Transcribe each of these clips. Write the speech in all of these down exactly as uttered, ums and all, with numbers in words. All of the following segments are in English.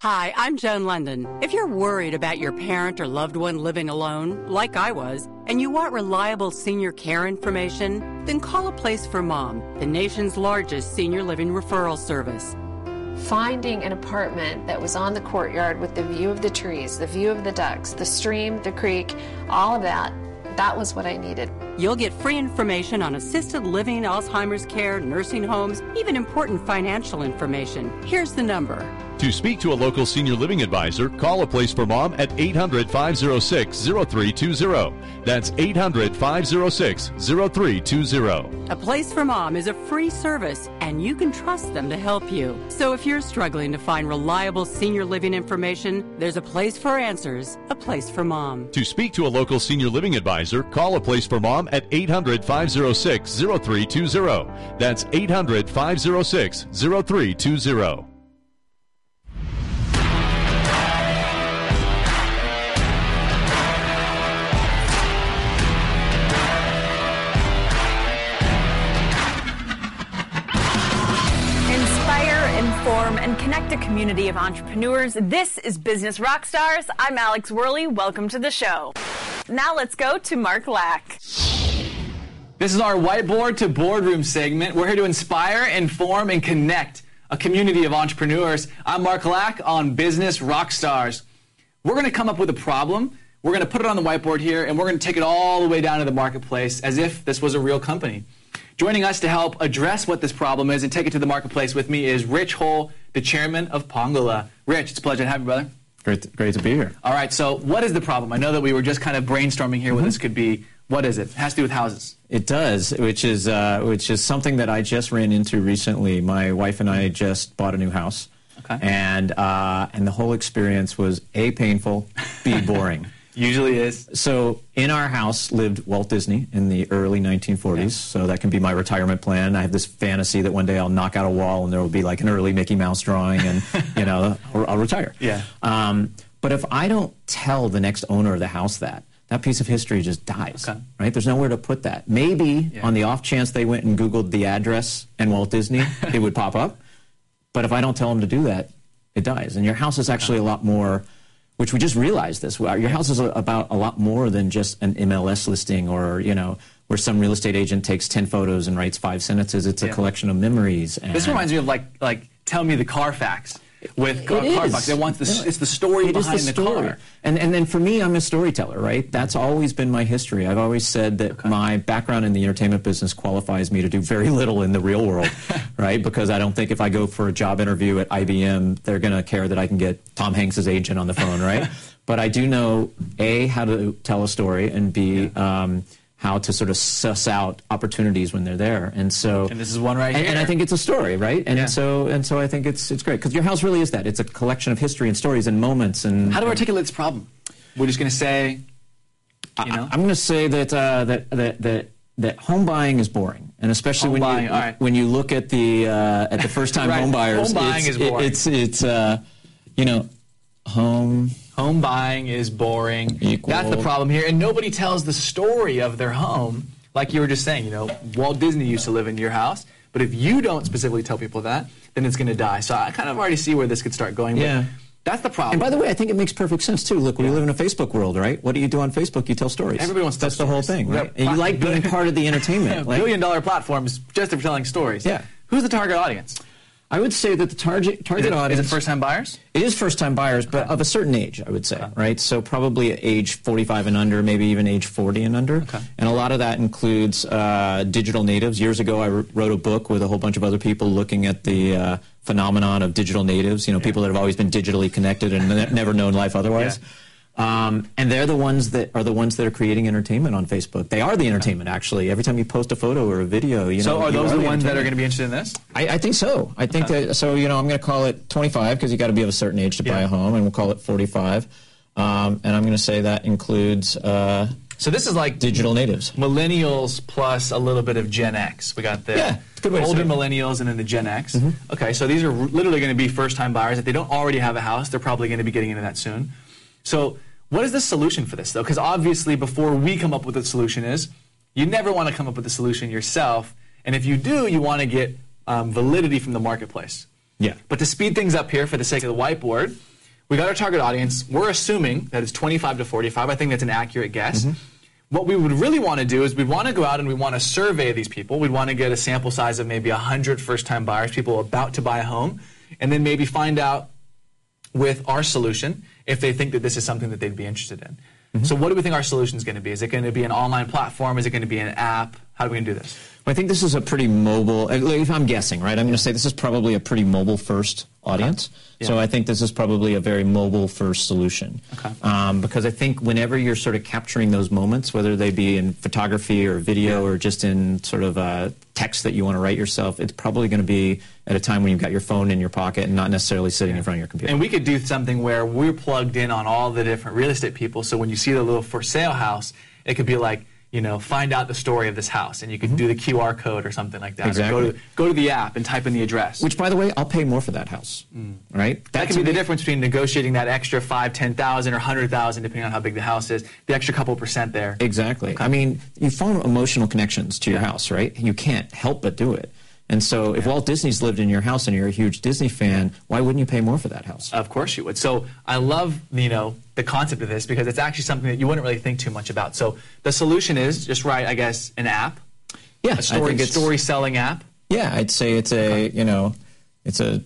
Hi, I'm Joan London. If you're worried about your parent or loved one living alone, like I was, and you want reliable senior care information, then call A Place for Mom, the nation's largest senior living referral service. Finding an apartment that was on the courtyard with the view of the trees, the view of the ducks, the stream, the creek, all of that, that was what I needed. You'll get free information on assisted living, Alzheimer's care, nursing homes, even important financial information. Here's the number. To speak to a local senior living advisor, call A Place for Mom at eight hundred, five oh six, oh three two oh. That's eight hundred, five oh six, oh three two oh. A Place for Mom is a free service, and you can trust them to help you. So if you're struggling to find reliable senior living information, there's a place for answers, A Place for Mom. To speak to a local senior living advisor, call A Place for Mom at eight hundred, five oh six, oh three two oh. That's eight hundred, five oh six, oh three two oh. Inform and connect a community of entrepreneurs. This is Business Rockstars. I'm Alex Worley. Welcome to the show. Now let's go to Mark Lack. This is our whiteboard to boardroom segment. We're here to inspire, inform, and connect a community of entrepreneurs. I'm Mark Lack on Business Rockstars. We're going to come up with a problem. We're going to put it on the whiteboard here, and we're going to take it all the way down to the marketplace as if this was a real company. Joining us to help address what this problem is and take it to the marketplace with me is Rich Hull, the chairman of Pongola. Rich, it's a pleasure to have you, brother. Great to, great to be here. All right, so what is the problem? I know that we were just kind of brainstorming here mm-hmm. what this could be. What is it? It has to do with houses. It does, which is uh, which is something that I just ran into recently. My wife and I just bought a new house, okay. and uh, and the whole experience was A, painful, B, boring. Usually is. So in our house lived Walt Disney in the early nineteen forties, yeah. So that can be my retirement plan. I have this fantasy that one day I'll knock out a wall and there will be like an early Mickey Mouse drawing and, you know, I'll, I'll retire. Yeah. Um, but if I don't tell the next owner of the house that, that piece of history just dies, okay. right? There's nowhere to put that. Maybe yeah. on the off chance they went and Googled the address and Walt Disney, it would pop up. But if I don't tell them to do that, it dies. And your house is actually a lot more... Which we just realized this. Your house is about a lot more than just an M L S listing or, you know, where some real estate agent takes ten photos and writes five sentences. It's a yeah. collection of memories. And this reminds me of like, like Tell Me the Carfax. With it car, is. Carfax. It wants the, it's the story it behind is the, the story. car. And, and then for me, I'm a storyteller, right? That's always been my history. I've always said that okay. my background in the entertainment business qualifies me to do very little in the real world, right? Because I don't think if I go for a job interview at I B M, they're going to care that I can get Tom Hanks' agent on the phone, right? But I do know, A, how to tell a story, and B, yeah. um, how to sort of suss out opportunities when they're there. And so, and this is one right and, here. And I think it's a story, right? And yeah. so, and so I think it's it's great because your house really is that. It's a collection of history and stories and moments. And how do we articulate this problem? We're just going to say, you know, I, I'm going to say that uh, that that that that home buying is boring, and especially home when buying, you all right. when you look at the uh, at the first time right. home buyers. Home buying it's, is boring. It's it's uh, you know, home. Home buying is boring. Equal. That's the problem here. And nobody tells the story of their home. Like you were just saying, you know, Walt Disney used to live in your house. But if you don't specifically tell people that, then it's going to die. So I kind of already see where this could start going. Yeah. But that's the problem. And by the way, I think it makes perfect sense, too. Look, we yeah. live in a Facebook world, right? What do you do on Facebook? You tell stories. Everybody wants to tell That's stories. the whole thing, right? And you like being part of the entertainment. Like, billion dollar platforms just for telling stories. Yeah. Who's the target audience? I would say that the target target is it, audience... Is it first-time buyers? It is first-time buyers, but okay. of a certain age, I would say, okay. right? So probably age forty-five and under, maybe even age forty and under. Okay. And a lot of that includes uh, digital natives. Years ago, I wrote a book with a whole bunch of other people looking at the uh, phenomenon of digital natives, you know, yeah. people that have always been digitally connected and ne never known life otherwise. Yeah. Um, and they're the ones that are the ones that are creating entertainment on Facebook. They are the entertainment, actually. Every time you post a photo or a video, you know. So are those are the the ones that are going to be interested in this? I, I think so. I think okay. that. So you know, I'm going to call it twenty-five because you got to be of a certain age to yeah. buy a home, and we'll call it forty-five. Um, and I'm going to say that includes. Uh, so this is like digital natives, millennials plus a little bit of Gen X. We got the yeah, good way older to say millennials and then the Gen X. Mm-hmm. Okay, so these are literally going to be first-time buyers. If they don't already have a house, they're probably going to be getting into that soon. So. What is the solution for this, though? Because obviously, before we come up with a solution is, you never want to come up with a solution yourself. And if you do, you want to get um, validity from the marketplace. Yeah. But to speed things up here, for the sake of the whiteboard, we got our target audience. We're assuming that it's twenty-five to forty-five. I think that's an accurate guess. Mm-hmm. What we would really want to do is we want to go out and we want to survey these people. We'd want to get a sample size of maybe one hundred first-time buyers, people about to buy a home, and then maybe find out with our solution if they think that this is something that they'd be interested in. Mm-hmm. So what do we think our solution is going to be? Is it going to be an online platform? Is it going to be an app? How are we going to do this? Well, I think this is a pretty mobile, if I'm guessing, right, I'm going to say this is probably a pretty mobile-first audience. Okay. Yeah. So I think this is probably a very mobile-first solution. Okay. Um, because I think whenever you're sort of capturing those moments, whether they be in photography or video yeah. or just in sort of uh, text that you want to write yourself, it's probably going to be at a time when you've got your phone in your pocket and not necessarily sitting yeah. in front of your computer. And we could do something where we're plugged in on all the different real estate people, so when you see the little for sale house, it could be like, you know, find out the story of this house, and you can mm-hmm. do the Q R code or something like that. Exactly. Or go to, go to the app and type in the address. Which, by the way, I'll pay more for that house, mm. right? That, that could be the difference between negotiating that extra five, ten thousand, or hundred thousand, depending on how big the house is. The extra couple percent there. Exactly. Okay. I mean, you form emotional connections to your yeah. house, right? You can't help but do it. And so if yeah. Walt Disney's lived in your house and you're a huge Disney fan, why wouldn't you pay more for that house? Of course you would. So I love, you know, the concept of this because it's actually something that you wouldn't really think too much about. So the solution is just write, I guess, an app. Yeah. A story, story selling app. Yeah, I'd say it's a, okay. you know, it's a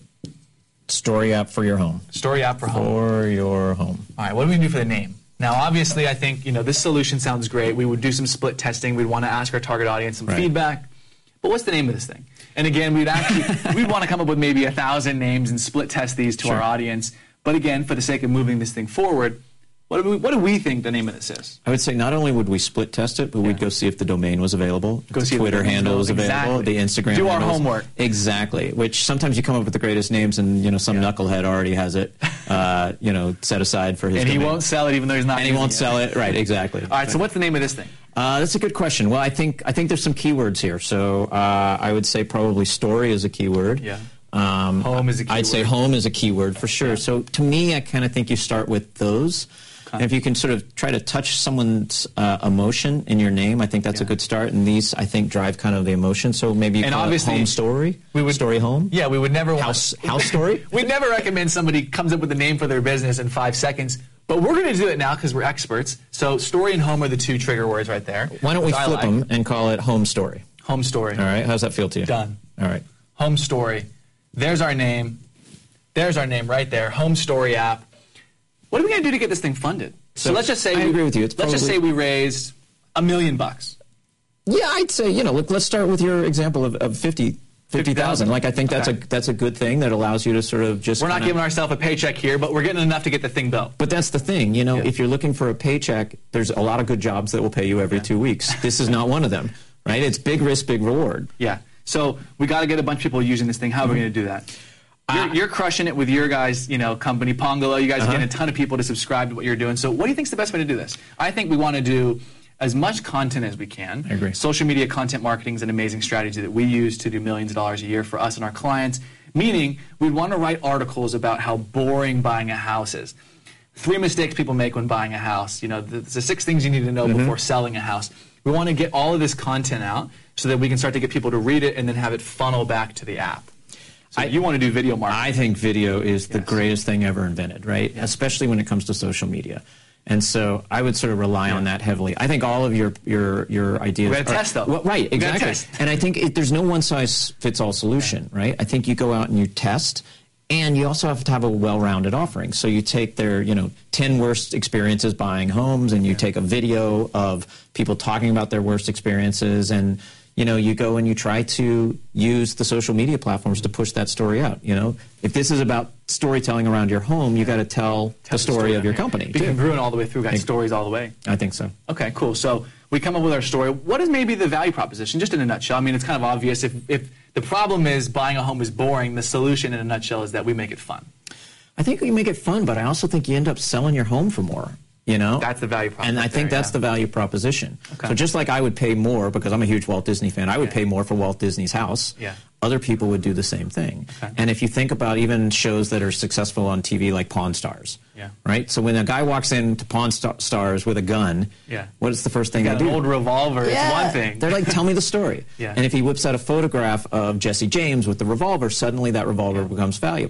story app for your home. Story app for home. For your home. All right, what do we do for the name? Now, obviously, I think, you know, this solution sounds great. We would do some split testing. We'd want to ask our target audience some right. feedback. But what's the name of this thing? And again, we'd actually we'd want to come up with maybe a thousand names and split test these to sure. our audience. But again, for the sake of moving this thing forward, what do we what do we think the name of this is? I would say not only would we split test it, but yeah. we'd go see if the domain was available, go the see Twitter if the handle was available, exactly. the Instagram. Do handles. our homework. Exactly. Which sometimes you come up with the greatest names, and you know some yeah. knucklehead already has it, uh, you know, set aside for his. And domain. he won't sell it, even though he's not. And he won't it. sell it. Right. Exactly. All right. So what's the name of this thing? Uh, that's a good question. Well, I think I think there's some keywords here. So uh, I would say probably story is a keyword. Yeah. Um, home is a keyword. I'd say home is a keyword for sure. Yeah. So to me, I kind of think you start with those. Okay. And if you can sort of try to touch someone's uh, emotion in your name, I think that's yeah. a good start. And these, I think, drive kind of the emotion. So maybe you and call obviously, it home story, we would, story home. Yeah, we would never house want, house story. We'd never recommend somebody comes up with a name for their business in five seconds. But we're going to do it now because we're experts. So story and home are the two trigger words right there. Why don't we flip like. them and call it home story? Home story. All right. How's that feel to you? Done. All right. Home story. There's our name. There's our name right there. Home story app. What are we going to do to get this thing funded? So, so let's just say I we, agree with you. It's let's just say we raised a million bucks. Yeah, I'd say, you know, look, let's start with your example of, of fifty. fifty thousand. Like, I think that's okay. a that's a good thing that allows you to sort of just... We're not kinda, giving ourselves a paycheck here, but we're getting enough to get the thing built. But that's the thing. You know, yeah. if you're looking for a paycheck, there's a lot of good jobs that will pay you every yeah. two weeks. This is not one of them, right? It's big risk, big reward. Yeah. So we got to get a bunch of people using this thing. How mm-hmm. are we going to do that? You're, uh, you're crushing it with your guys, you know, company, Pongolo. You guys uh-huh. are getting a ton of people to subscribe to what you're doing. So what do you think is the best way to do this? I think we want to do as much content as we can. I agree. Social media content marketing is an amazing strategy that we use to do millions of dollars a year for us and our clients, meaning we want to write articles about how boring buying a house is. Three mistakes people make when buying a house. You know, the, the six things you need to know mm-hmm. before selling a house. We want to get all of this content out so that we can start to get people to read it and then have it funnel back to the app. So I, you want to do video marketing. I think video is the yes. greatest thing ever invented, right? Yes. Especially when it comes to social media. And so I would sort of rely yeah. on that heavily. I think all of your your your ideas. We got to test though. Well, right, exactly. Test. And I think it, there's no one size fits all solution, yeah. right? I think you go out and you test, and you also have to have a well-rounded offering. So you take their you know ten worst experiences buying homes, and you yeah. take a video of people talking about their worst experiences, and you know, you go and you try to use the social media platforms to push that story out. You know, if this is about storytelling around your home, you got to tell, tell the story, story of your company. Be congruent all the way through. Got stories all the way. I think so. Okay, cool. So we come up with our story. What is maybe the value proposition, just in a nutshell? I mean, it's kind of obvious. If if the problem is buying a home is boring, the solution in a nutshell is that we make it fun. I think we make it fun, but I also think you end up selling your home for more. You know? That's the value proposition. And I think there, that's yeah. the value proposition. Okay. So just like I would pay more, because I'm a huge Walt Disney fan, I would yeah. pay more for Walt Disney's house. Yeah. Other people would do the same thing. Okay. And if you think about even shows that are successful on T V like Pawn Stars, yeah. right? So when a guy walks into Pawn Star- Stars with a gun, yeah. what is the first thing they they do? An old revolver, yeah. it's one thing. They're like, tell me the story. yeah. And if he whips out a photograph of Jesse James with the revolver, suddenly that revolver yeah. becomes valuable.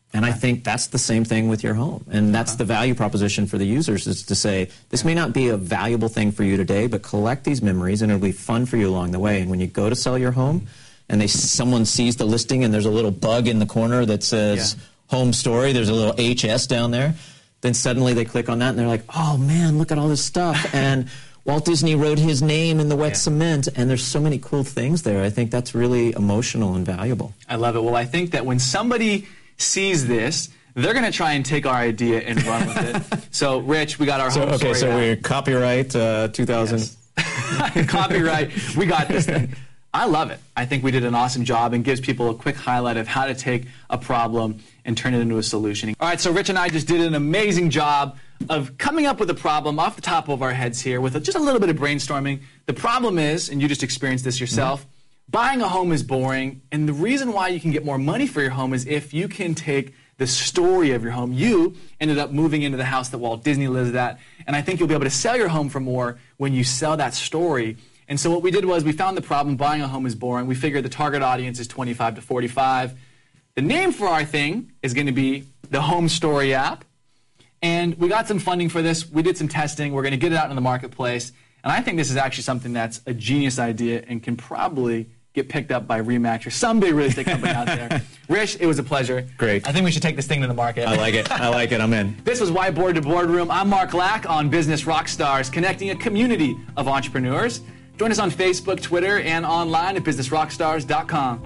And I think that's the same thing with your home. And that's the value proposition for the users, is to say, this may not be a valuable thing for you today, but collect these memories and it'll be fun for you along the way. And when you go to sell your home and they someone sees the listing and there's a little bug in the corner that says yeah. home story, there's a little H S down there, then suddenly they click on that and they're like, oh man, look at all this stuff. And Walt Disney wrote his name in the wet yeah. cement, and there's so many cool things there. I think that's really emotional and valuable. I love it. Well, I think that when somebody sees this, they're going to try and take our idea and run with it. So, Rich, we got our so, home okay, story so out. we're copyright uh, two thousand. Yes. Copyright. We got this thing. I love it. I think we did an awesome job and gives people a quick highlight of how to take a problem and turn it into a solution. All right, so Rich and I just did an amazing job of coming up with a problem off the top of our heads here with just a little bit of brainstorming. The problem is, and you just experienced this yourself, mm-hmm. buying a home is boring, and the reason why you can get more money for your home is if you can take the story of your home. You ended up moving into the house that Walt Disney lives at, and I think you'll be able to sell your home for more when you sell that story. And so what we did was we found the problem, buying a home is boring. We figured the target audience is twenty-five to forty-five. The name for our thing is going to be the Home Story app. And we got some funding for this. We did some testing. We're going to get it out in the marketplace. And I think this is actually something that's a genius idea and can probably get picked up by RE/MAX or some big real estate company out there. Rich, it was a pleasure. Great. I think we should take this thing to the market. I like it. I like it. I'm in. This was Whiteboard to Boardroom. I'm Mark Lack on Business Rockstars, connecting a community of entrepreneurs. Join us on Facebook, Twitter, and online at business rockstars dot com.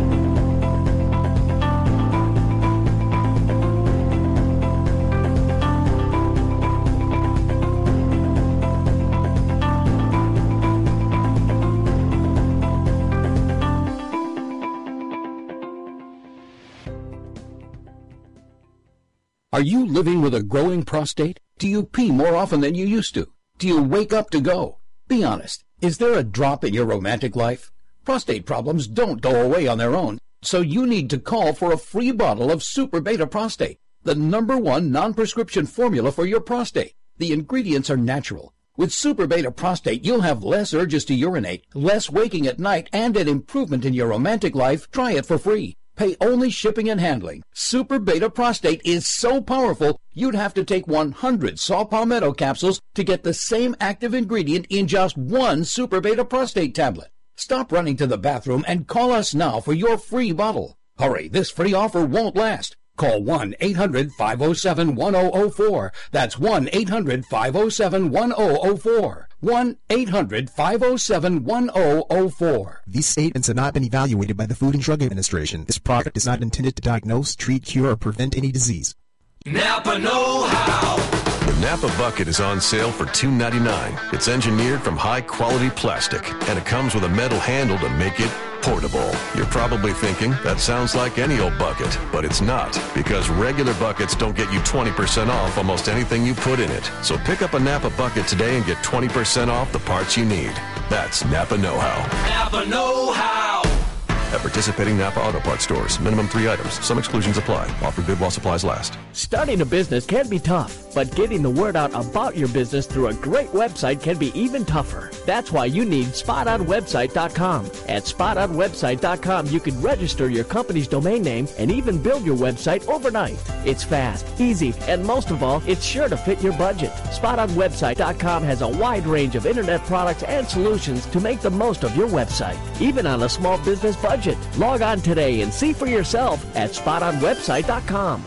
Are you living with a growing prostate? Do you pee more often than you used to? Do you wake up to go? Be honest. Is there a drop in your romantic life? Prostate problems don't go away on their own, so you need to call for a free bottle of Super Beta Prostate, the number one non-prescription formula for your prostate. The ingredients are natural. With Super Beta Prostate, you'll have less urges to urinate, less waking at night, and an improvement in your romantic life. Try it for free. Pay only shipping and handling. Super Beta Prostate is so powerful, you'd have to take one hundred saw palmetto capsules to get the same active ingredient in just one Super Beta Prostate tablet. Stop running to the bathroom and call us now for your free bottle. Hurry, this free offer won't last. Call one eight hundred five oh seven one oh oh four. That's one eight hundred five oh seven one oh oh four. one eight hundred five oh seven one oh oh four. These statements have not been evaluated by the Food and Drug Administration. This product is not intended to diagnose, treat, cure, or prevent any disease. Napa know-how. The Napa Bucket is on sale for two ninety-nine. It's engineered from high-quality plastic, and it comes with a metal handle to make it portable. You're probably thinking, that sounds like any old bucket, but it's not, because regular buckets don't get you twenty percent off almost anything you put in it. So pick up a Napa Bucket today and get twenty percent off the parts you need. That's Napa Know-How. Napa Know-How. At participating Napa Auto Parts stores. Minimum three items. Some exclusions apply. Offer good while supplies last. Starting a business can be tough, but getting the word out about your business through a great website can be even tougher. That's why you need spot on website dot com. At spot on website dot com, you can register your company's domain name and even build your website overnight. It's fast, easy, and most of all, it's sure to fit your budget. spot on website dot com has a wide range of internet products and solutions to make the most of your website, even on a small business budget. Log on today and see for yourself at spot on website dot com.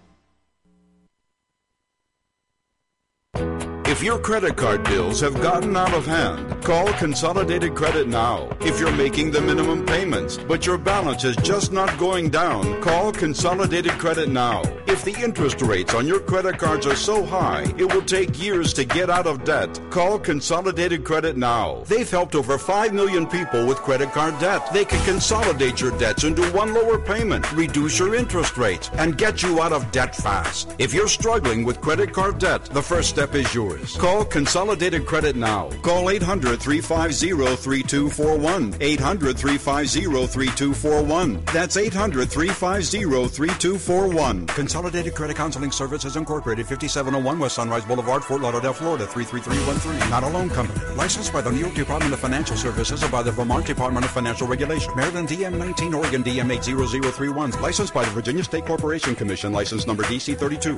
If your credit card bills have gotten out of hand, call Consolidated Credit now. If you're making the minimum payments, but your balance is just not going down, call Consolidated Credit now. If the interest rates on your credit cards are so high, it will take years to get out of debt, call Consolidated Credit now. They've helped over five million people with credit card debt. They can consolidate your debts into one lower payment, reduce your interest rates, and get you out of debt fast. If you're struggling with credit card debt, the first step is yours. Call Consolidated Credit now. Call eight hundred three five zero three two four one. eight hundred three five zero three two four one. That's eight hundred three five zero three two four one. Consolidated Consolidated Credit Counseling Services Incorporated, fifty-seven oh one West Sunrise Boulevard, Fort Lauderdale, Florida, three three three one three. Not a loan company. Licensed by the New York Department of Financial Services and by the Vermont Department of Financial Regulation. Maryland D M nineteen, Oregon D M eight zero zero three one. Licensed by the Virginia State Corporation Commission. License number D C thirty-two.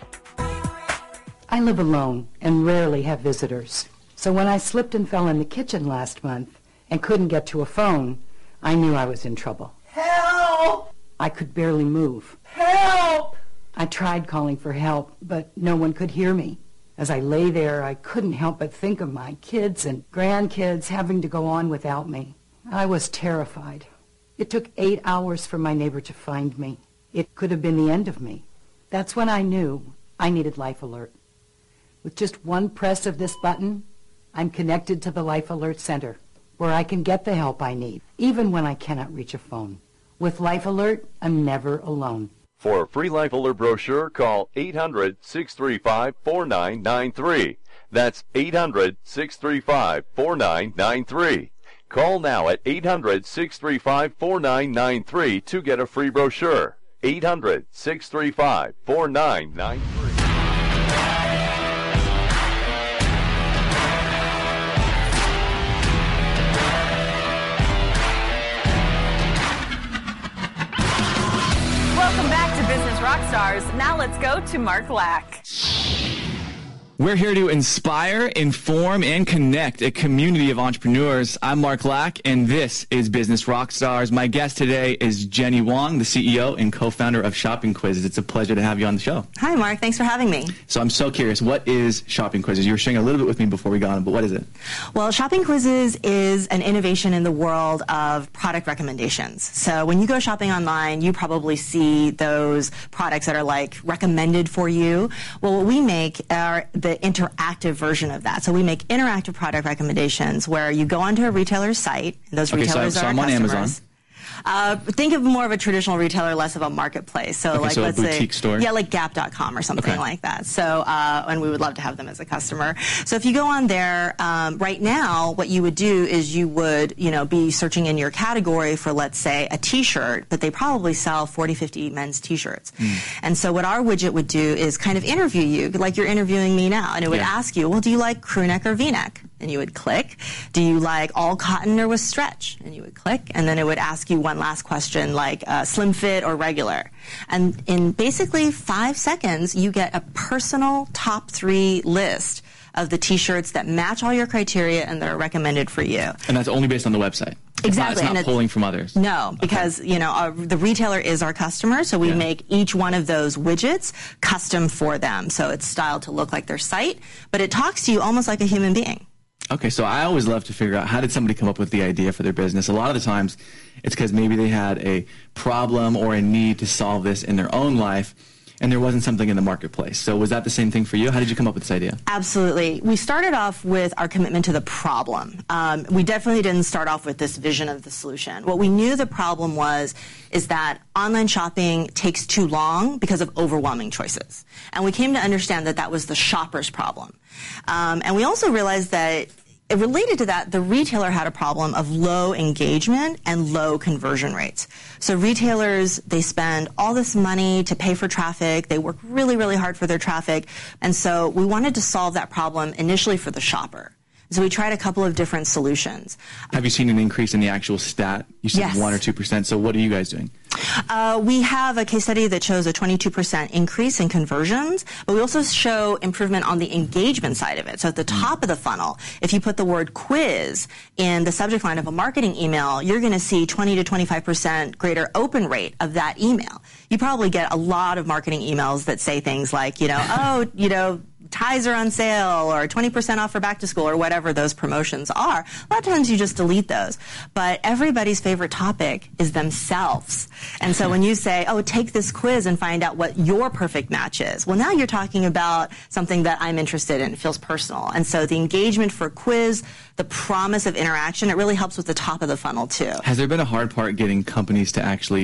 I live alone and rarely have visitors. So when I slipped and fell in the kitchen last month and couldn't get to a phone, I knew I was in trouble. Help! I could barely move. Help! I tried calling for help, but no one could hear me. As I lay there, I couldn't help but think of my kids and grandkids having to go on without me. I was terrified. It took eight hours for my neighbor to find me. It could have been the end of me. That's when I knew I needed Life Alert. With just one press of this button, I'm connected to the Life Alert Center, where I can get the help I need, even when I cannot reach a phone. With Life Alert, I'm never alone. For a free Life Alert brochure, call eight hundred, six three five, four nine nine three. That's eight hundred, six three five, four nine nine three. Call now at eight hundred, six three five, four nine nine three to get a free brochure. eight hundred, six three five, four nine nine three. Welcome back to Business Rockstars. Now let's go to Mark Lack. We're here to inspire, inform, and connect a community of entrepreneurs. I'm Mark Lack, and this is Business Rockstars. My guest today is Jenny Wong, the C E O and co-founder of Shopping Quizzes. It's a pleasure to have you on the show. Hi, Mark. Thanks for having me. So I'm so curious, what is Shopping Quizzes? You were sharing a little bit with me before we got on, but what is it? Well, Shopping Quizzes is an innovation in the world of product recommendations. So when you go shopping online, you probably see those products that are like recommended for you. Well, what we make are the interactive version of that. So we make interactive product recommendations where you go onto a retailer's site, and those okay, retailers so, so are I'm our on customers. Amazon. Uh, think of more of a traditional retailer, less of a marketplace. So, okay, like, so let's a boutique say, store? yeah, like Gap dot com or something okay. like that. So, uh, and we would love to have them as a customer. So, if you go on there um, right now, what you would do is you would, you know, be searching in your category for, let's say, a T-shirt, but they probably sell forty, fifty men's T-shirts. Mm. And so, what our widget would do is kind of interview you, like you're interviewing me now, and it would yeah. ask you, well, do you like crew neck or V-neck? And you would click. Do you like all cotton or with stretch? And you would click. And then it would ask you one last question like uh, slim fit or regular. And in basically five seconds, you get a personal top three list of the T-shirts that match all your criteria and that are recommended for you. And that's only based on the website? Exactly. It's not, it's not and pulling from others? No, because, okay. you know, our, the retailer is our customer, so we yeah. make each one of those widgets custom for them. So it's styled to look like their site, but it talks to you almost like a human being. Okay, so I always love to figure out how did somebody come up with the idea for their business. A lot of the times it's because maybe they had a problem or a need to solve this in their own life and there wasn't something in the marketplace. So was that the same thing for you? How did you come up with this idea? Absolutely. We started off with our commitment to the problem. Um, we definitely didn't start off with this vision of the solution. What we knew the problem was is that online shopping takes too long because of overwhelming choices. And we came to understand that that was the shopper's problem. Um, and we also realized that it related to that, the retailer had a problem of low engagement and low conversion rates. So retailers, they spend all this money to pay for traffic. They work really, really hard for their traffic. And so we wanted to solve that problem initially for the shopper. So we tried a couple of different solutions. Have you seen an increase in the actual stat? You said yes. one or two percent. So what are you guys doing? Uh, we have a case study that shows a twenty-two percent increase in conversions, but we also show improvement on the engagement side of it. So at the top of the funnel, if you put the word quiz in the subject line of a marketing email, you're going to see twenty to twenty-five percent greater open rate of that email. You probably get a lot of marketing emails that say things like, you know, oh, you know, ties are on sale or twenty percent off for back to school or whatever those promotions are. A lot of times you just delete those. But everybody's favorite topic is themselves. And so when you say, oh, take this quiz and find out what your perfect match is, well, now you're talking about something that I'm interested in. It feels personal. And so the engagement for quiz, the promise of interaction, it really helps with the top of the funnel too. Has there been a hard part getting companies to actually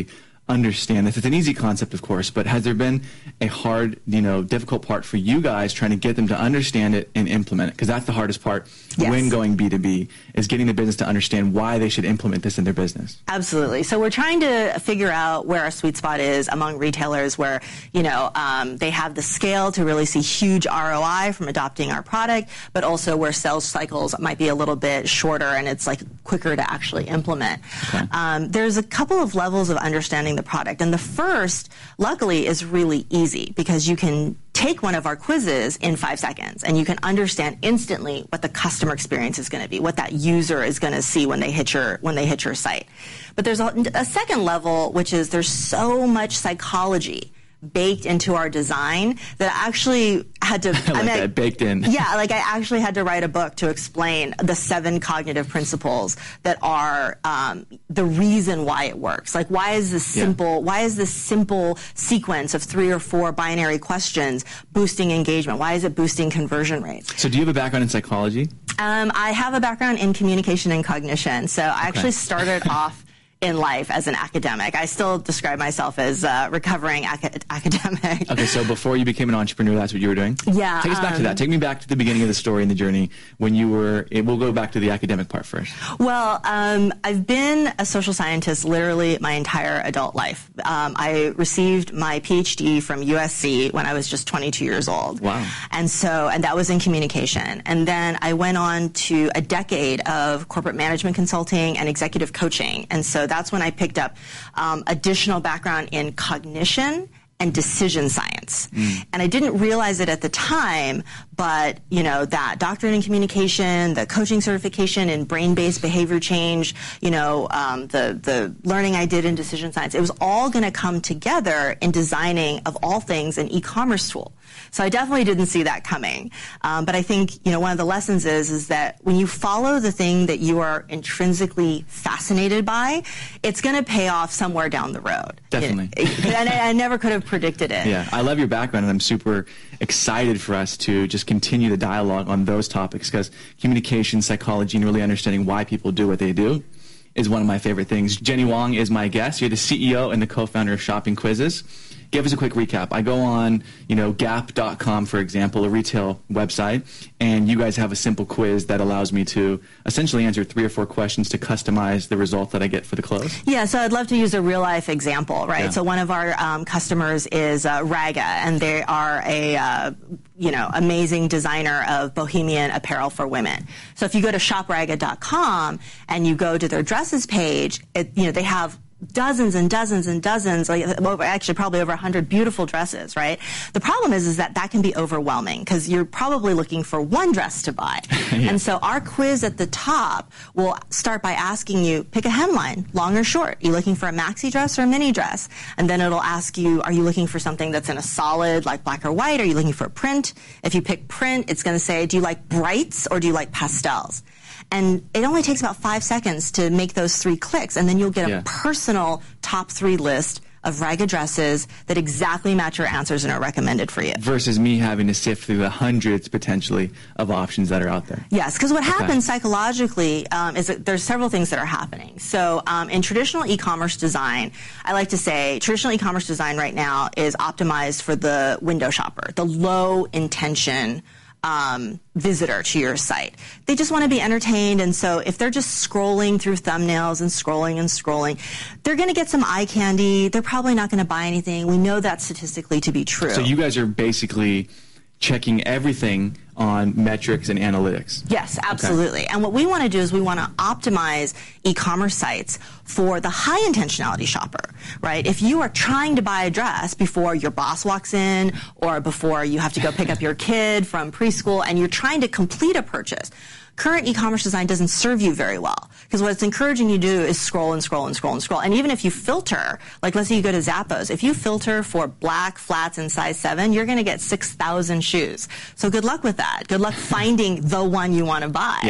understand this? It's an easy concept, of course, but has there been a hard, you know, difficult part for you guys trying to get them to understand it and implement it? Because that's the hardest part Yes. when going B two B, is getting the business to understand why they should implement this in their business. Absolutely. So we're trying to figure out where our sweet spot is among retailers where, you know, um, they have the scale to really see huge R O I from adopting our product, but also where sales cycles might be a little bit shorter and it's like quicker to actually implement. Okay. Um, there's a couple of levels of understanding the product. And the first, luckily, is really easy because you can take one of our quizzes in five seconds and you can understand instantly what the customer experience is going to be, what that user is going to see when they hit your when they hit your site. But there's a, a second level, which is there's so much psychology baked into our design that I actually had to I like I mean, that, baked in. Yeah, like I actually had to write a book to explain the seven cognitive principles that are um, the reason why it works. Like, why is this Yeah. simple? Why is this simple sequence of three or four binary questions boosting engagement? Why is it boosting conversion rates? So do you have a background in psychology? Um, I have a background in communication and cognition, so I actually started off in life as an academic. I still describe myself as a recovering aca- academic. Okay, so before you became an entrepreneur, that's what you were doing? Yeah. Take us back to um, that. Take me back to the beginning of the story and the journey when you were, it, we'll go back to the academic part first. Well, um, I've been a social scientist literally my entire adult life. Um, I received my PhD from U S C when I was just twenty-two years old. Wow. And so, and that was in communication. And then I went on to a decade of corporate management consulting and executive coaching. And so that's when I picked up um, additional background in cognition and decision science. Mm. And I didn't realize it at the time, but, you know, that doctorate in communication, the coaching certification in brain-based behavior change, you know, um, the, the learning I did in decision science, it was all going to come together in designing, of all things, an e-commerce tool. So I definitely didn't see that coming. Um, but I think, you know, one of the lessons is, is that when you follow the thing that you are intrinsically fascinated by, it's going to pay off somewhere down the road. Definitely. You know, and I, I never could have predicted it. Yeah, I love your background, and I'm super excited for us to just continue the dialogue on those topics, because communication, psychology, and really understanding why people do what they do is one of my favorite things. Jenny Wong is my guest. You're the C E O and the co-founder of Shopping Quizzes. Give us a quick recap. I go on, you know, Gap dot com, for example, a retail website, and you guys have a simple quiz that allows me to essentially answer three or four questions to customize the result that I get for the close. Yeah, so I'd love to use a real-life example, right? Yeah. So one of our um, customers is uh, Raga, and they are a, uh, you know, amazing designer of bohemian apparel for women. So if you go to shop raga dot com and you go to their dresses page, it, you know, they have dozens and dozens and dozens, like well, actually probably over one hundred beautiful dresses, right? The problem is, is that that can be overwhelming because you're probably looking for one dress to buy. Yeah. And so our quiz at the top will start by asking you, pick a hemline, long or short. Are you looking for a maxi dress or a mini dress? And then it'll ask you, are you looking for something that's in a solid, like black or white? Are you looking for a print? If you pick print, it's going to say, do you like brights or do you like pastels? And it only takes about five seconds to make those three clicks, and then you'll get a Yeah. personal top three list of Raga dresses that exactly match your answers and are recommended for you. Versus me having to sift through the hundreds, potentially, of options that are out there. Yes, because what Okay. happens psychologically um, is that there's several things that are happening. So um, in traditional e-commerce design, I like to say traditional e-commerce design right now is optimized for the window shopper, the low intention Um, visitor to your site. They just want to be entertained, and so if they're just scrolling through thumbnails and scrolling and scrolling, they're going to get some eye candy. They're probably not going to buy anything. We know that statistically to be true. So you guys are basically checking everything on metrics and analytics. Yes, absolutely. Okay. And what we want to do is we want to optimize e-commerce sites for the high intentionality shopper, right? If you are trying to buy a dress before your boss walks in or before you have to go pick up your kid from preschool and you're trying to complete a purchase, current e-commerce design doesn't serve you very well, because what it's encouraging you to do is scroll and scroll and scroll and scroll. And even if you filter, like let's say you go to Zappos, if you filter for black flats in size seven, you're going to get six thousand shoes. So good luck with that. Good luck finding the one you want to buy. Yeah.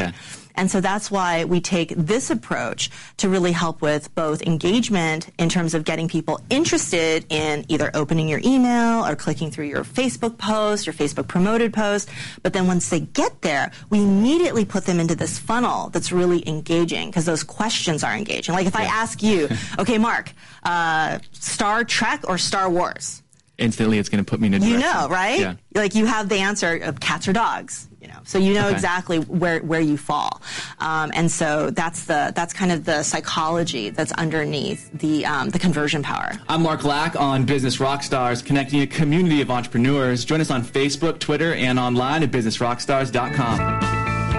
And so that's why we take this approach to really help with both engagement in terms of getting people interested in either opening your email or clicking through your Facebook post, your Facebook promoted post. But then once they get there, we immediately put them into this funnel that's really engaging because those questions are engaging. Like if yeah. I ask you, okay, Mark, uh, Star Trek or Star Wars? Instantly it's going to put me in a direction. You know, right? Yeah. Like you have the answer of cats or dogs, you know, so you know okay. exactly where, where you fall. Um, and so that's the, that's kind of the psychology that's underneath the, um, the conversion power. I'm Mark Lack on Business Rockstars, connecting a community of entrepreneurs. Join us on Facebook, Twitter, and online at business rockstars dot com.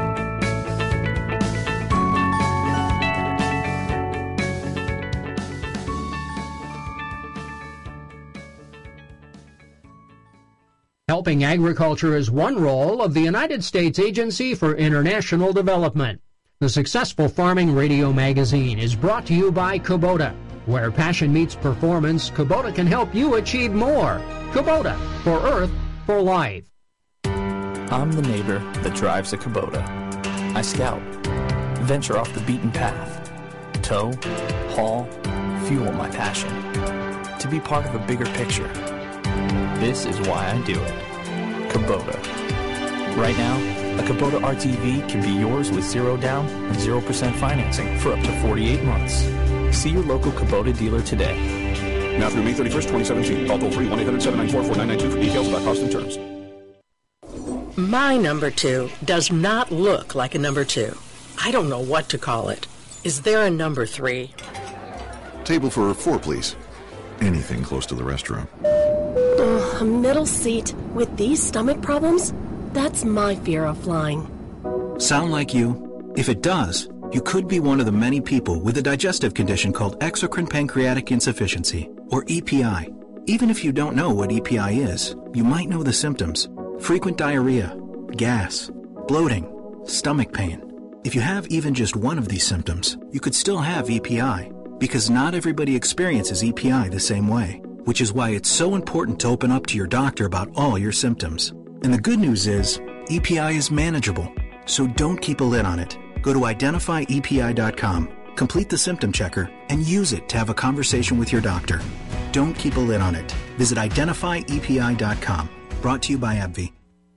Helping agriculture is one role of the United States Agency for International Development. The Successful Farming Radio magazine is brought to you by Kubota. Where passion meets performance, Kubota can help you achieve more. Kubota, for Earth, for life. I'm the neighbor that drives a Kubota. I scout, venture off the beaten path, tow, haul, fuel my passion. To be part of a bigger picture. This is why I do it. Kubota. Right now, a Kubota R T V can be yours with zero down and zero percent financing for up to forty-eight months. See your local Kubota dealer today. Now through May thirty-first, twenty seventeen. Call toll free one eight hundred seven nine four four nine nine two for details about cost and terms. My number two does not look like a number two. I don't know what to call it. Is there a number three? Table for four, please. Anything close to the restroom. Uh, a middle seat with these stomach problems? That's my fear of flying. Sound like you? If it does, you could be one of the many people with a digestive condition called exocrine pancreatic insufficiency, or E P I. Even if you don't know what E P I is, you might know the symptoms. Frequent diarrhea, gas, bloating, stomach pain. If you have even just one of these symptoms, you could still have E P I. Because not everybody experiences E P I the same way, which is why it's so important to open up to your doctor about all your symptoms. And the good news is, E P I is manageable, so don't keep a lid on it. Go to identify E P I dot com, complete the symptom checker, and use it to have a conversation with your doctor. Don't keep a lid on it. Visit identify E P I dot com. Brought to you by AbbVie.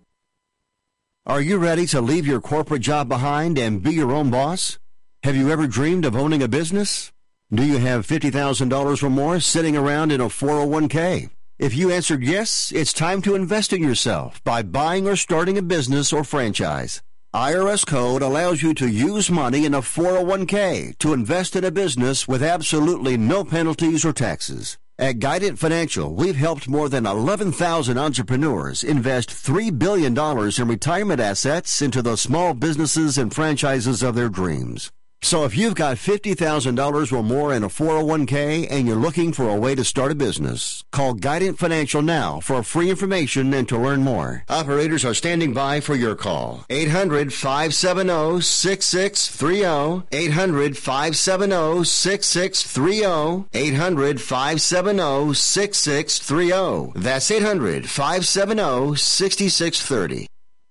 Are you ready to leave your corporate job behind and be your own boss? Have you ever dreamed of owning a business? Do you have fifty thousand dollars or more sitting around in a four oh one k? If you answered yes, it's time to invest in yourself by buying or starting a business or franchise. I R S Code allows you to use money in a four oh one k to invest in a business with absolutely no penalties or taxes. At Guidant Financial, we've helped more than eleven thousand entrepreneurs invest three billion dollars in retirement assets into the small businesses and franchises of their dreams. So if you've got fifty thousand dollars or more in a four oh one k and you're looking for a way to start a business, call Guidant Financial now for free information and to learn more. Operators are standing by for your call. eight hundred, five seven zero, six six three zero. eight hundred, five seven zero, six six three zero. eight hundred, five seven zero, six six three zero. That's eight hundred, five seven zero, six six three zero.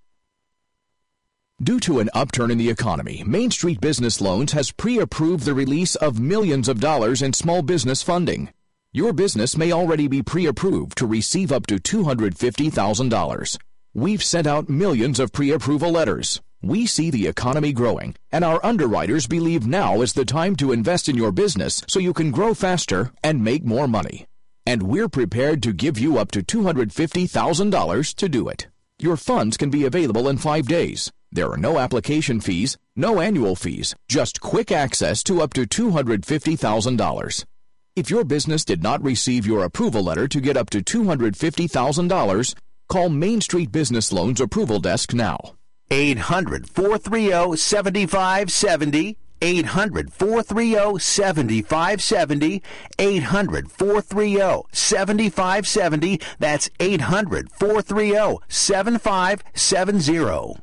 Due to an upturn in the economy, Main Street Business Loans has pre-approved the release of millions of dollars in small business funding. Your business may already be pre-approved to receive up to two hundred fifty thousand dollars. We've sent out millions of pre-approval letters. We see the economy growing, and our underwriters believe now is the time to invest in your business so you can grow faster and make more money. And we're prepared to give you up to two hundred fifty thousand dollars to do it. Your funds can be available in five days. There are no application fees, no annual fees, just quick access to up to two hundred fifty thousand dollars. If your business did not receive your approval letter to get up to two hundred fifty thousand dollars, call Main Street Business Loans Approval Desk now. eight hundred, four three zero, seven five seven zero. eight hundred, four three zero, seven five seven zero. eight hundred, four three zero, seven five seven zero. That's eight hundred, four three zero, seven five seven zero.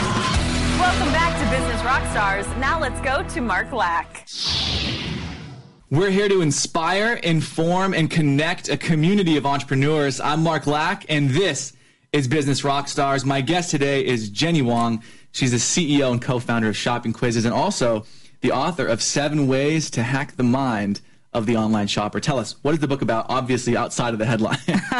Welcome back to Business Rockstars. Now let's go to Mark Lack. We're here to inspire, inform, and connect a community of entrepreneurs. I'm Mark Lack, and this is Business Rockstars. My guest today is Jenny Wong. She's the C E O and co-founder of Shopping Quizzes and also the author of Seven Ways to Hack the Mind of the Online Shopper. Tell us, what is the book about, obviously outside of the headline?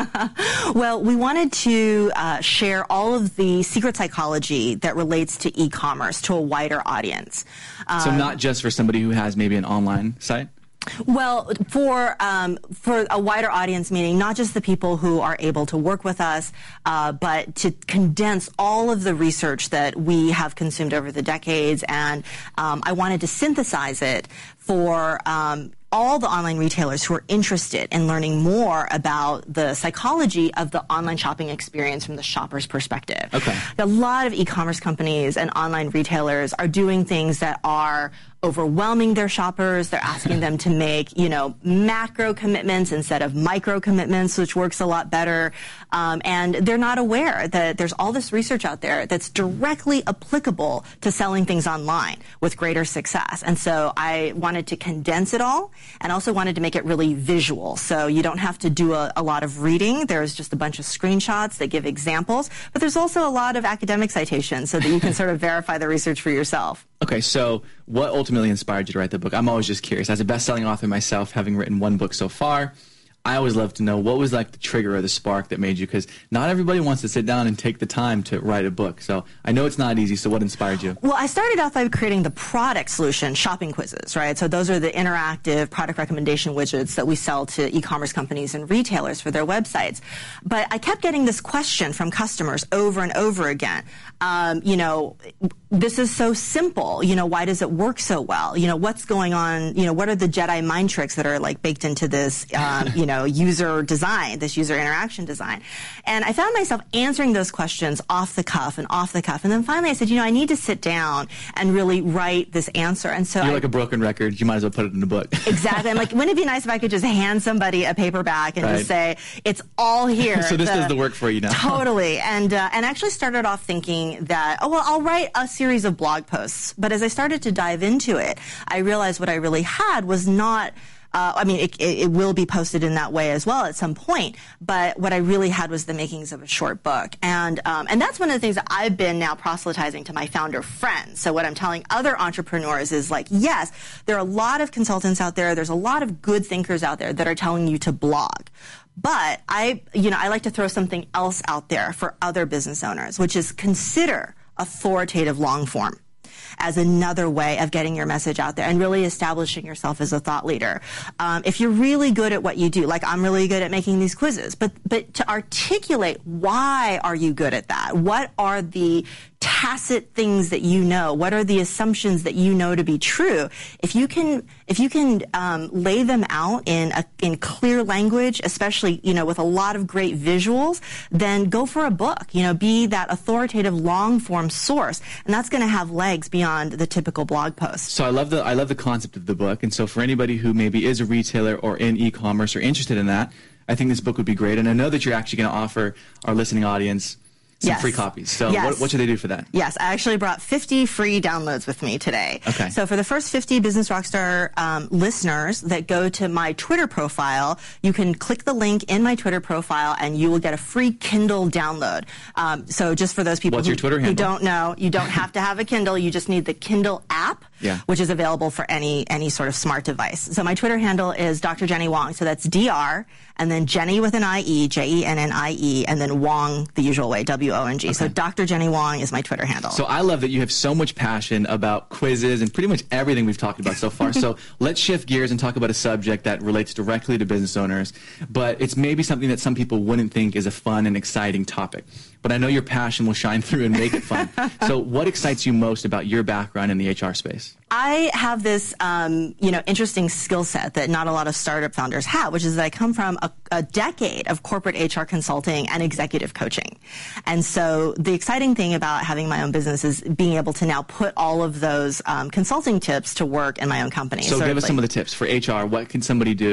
Well, we wanted to uh, share all of the secret psychology that relates to e-commerce to a wider audience. Um, so not just for somebody who has maybe an online site? Well, for um, for a wider audience, meaning not just the people who are able to work with us, uh, but to condense all of the research that we have consumed over the decades. And um, I wanted to synthesize it for um, all the online retailers who are interested in learning more about the psychology of the online shopping experience from the shopper's perspective. Okay. A lot of e-commerce companies and online retailers are doing things that are overwhelming their shoppers. They're asking them to make, you know, macro commitments instead of micro commitments, which works a lot better. Um, and they're not aware that there's all this research out there that's directly applicable to selling things online with greater success. And so I wanted to condense it all and also wanted to make it really visual. So you don't have to do a, a lot of reading. There's just a bunch of screenshots that give examples, but there's also a lot of academic citations so that you can sort of verify the research for yourself. Okay, so what ultimately inspired you to write the book? I'm always just curious. As a best-selling author myself, having written one book so far, I always love to know what was like the trigger or the spark that made you, because not everybody wants to sit down and take the time to write a book. So I know it's not easy, so what inspired you? Well, I started off by creating the product solution, Shopping Quizzes, right? So those are the interactive product recommendation widgets that we sell to e-commerce companies and retailers for their websites. But I kept getting this question from customers over and over again. Um, you know, this is so simple. You know, why does it work so well? You know, what's going on? You know, what are the Jedi mind tricks that are like baked into this, um, you know, user design, this user interaction design? And I found myself answering those questions off the cuff and off the cuff. And then finally I said, you know, I need to sit down and really write this answer. And so You're I, like a broken record. You might as well put it in a book. Exactly. I'm like, wouldn't it be nice if I could just hand somebody a paperback and Right. just say, it's all here. So this the, does the work for you now. Totally. And, uh, and actually started off thinking that, oh, well, I'll write a series of blog posts. But as I started to dive into it, I realized what I really had was not Uh, I mean, it, it, it will be posted in that way as well at some point. But what I really had was the makings of a short book, and um, and that's one of the things that I've been now proselytizing to my founder friends. So what I'm telling other entrepreneurs is like, yes, there are a lot of consultants out there. There's a lot of good thinkers out there that are telling you to blog. But I, you know, I like to throw something else out there for other business owners, which is consider authoritative long form as another way of getting your message out there and really establishing yourself as a thought leader. Um, if you're really good at what you do, like I'm really good at making these quizzes, but but to articulate why are you good at that? What are the tacit things that you know? What are the assumptions that you know to be true? If you can, if you can um, lay them out in a, in clear language, especially you know with a lot of great visuals, then go for a book. You know, be that authoritative long form source, and that's going to have legs beyond the typical blog post. So I love the I love the concept of the book, and so for anybody who maybe is a retailer or in e-commerce or interested in that, I think this book would be great. And I know that you're actually going to offer our listening audience some Yes. free copies. So Yes. what, what should they do for that? Yes, I actually brought fifty free downloads with me today. Okay. So for the first fifty Business Rockstar um, listeners that go to my Twitter profile, you can click the link in my Twitter profile and you will get a free Kindle download. Um, so just for those people What's who, your Twitter who handle? don't know, you don't have to have a Kindle. You just need the Kindle app, Yeah. which is available for any any sort of smart device. So my Twitter handle is Doctor Jenny Wong. So that's D R and then Jenny with an I E, J E N N I E, and then Wong the usual way, W O N G. So Doctor Jenny Wong is my Twitter handle. So I love that you have so much passion about quizzes and pretty much everything we've talked about so far. So let's shift gears and talk about a subject that relates directly to business owners, but it's maybe something that some people wouldn't think is a fun and exciting topic. But I know your passion will shine through and make it fun. So what excites you most about your background in the H R space? I have this, um, you know, interesting skill set that not a lot of startup founders have, which is that I come from a, a decade of corporate H R consulting and executive coaching. And so the exciting thing about having my own business is being able to now put all of those um, consulting tips to work in my own company. So Sort give us like- some of the tips for H R. What can somebody do